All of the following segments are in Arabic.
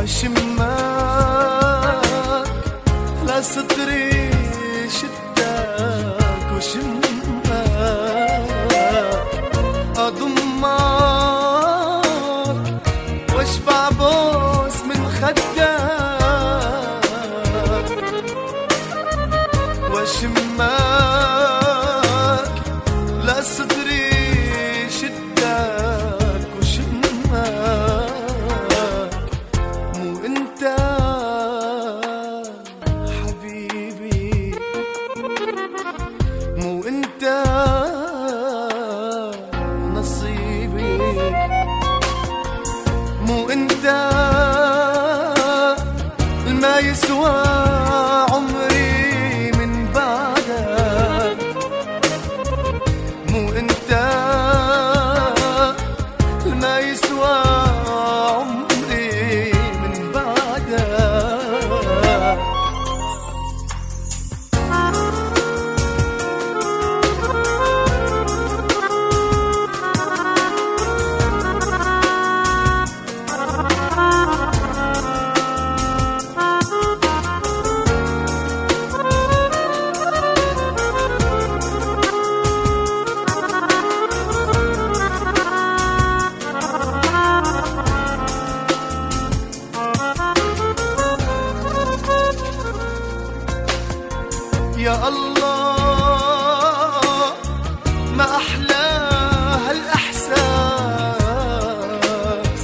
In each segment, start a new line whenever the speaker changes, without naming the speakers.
وشماك لا سطري شداك وشماك أضمك واشبع بوس من خدك وشماك لا صدري شداك وشماك مو انت حبيبي مو انت نصيبي مو انت ما يسوى عمري من بعدك مو انت ما يسوى عمري من بعدك يا الله ما أحلى هالإحساس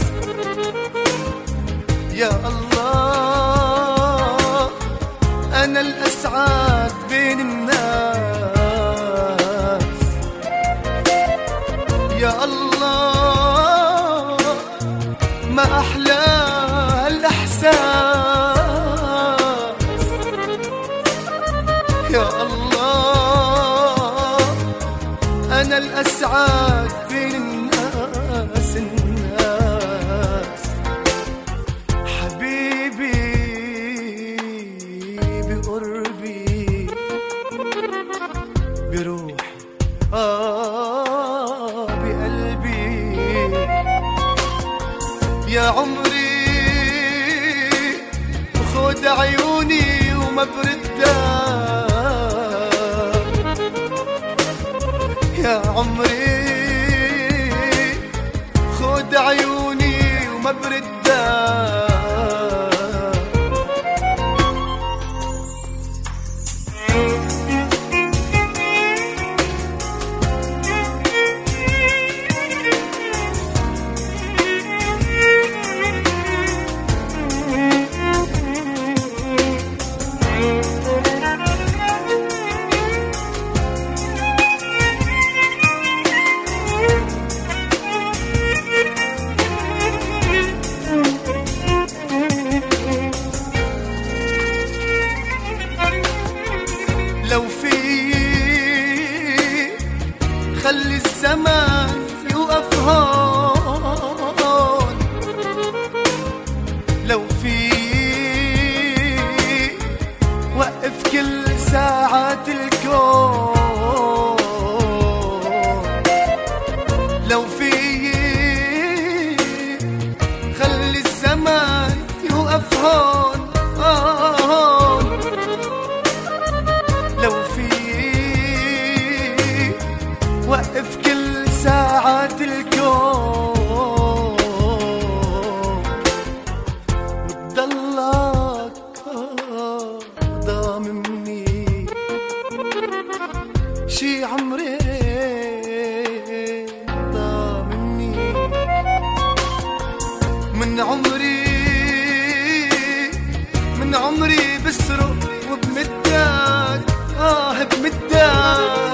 يا الله أنا الأسعد بين الناس يا الله ما أحلى هالإحساس يا الله أنا الأسعد بين الناس حبيبي بقربي بروحي بقلبي يا عمري وخد عيوني وما بردك يا عمري خد عيوني وما بردك لو في خلي الزمان يوقف هون لو في وقف كل ساعات الكون لو في خلي الزمان يوقف هون لو في وقف كل ساعات الكون وتضلك ضامني شي عمري ضامني من عمري بسرق وبمدك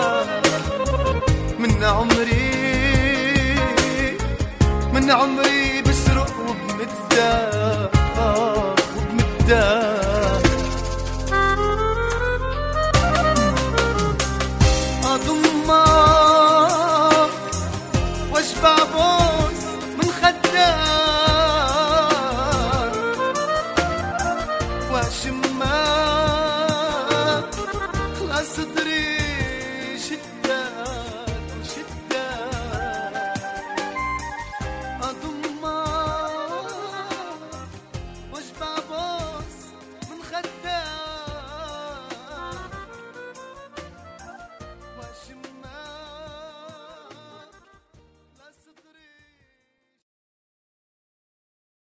بمدك من عمري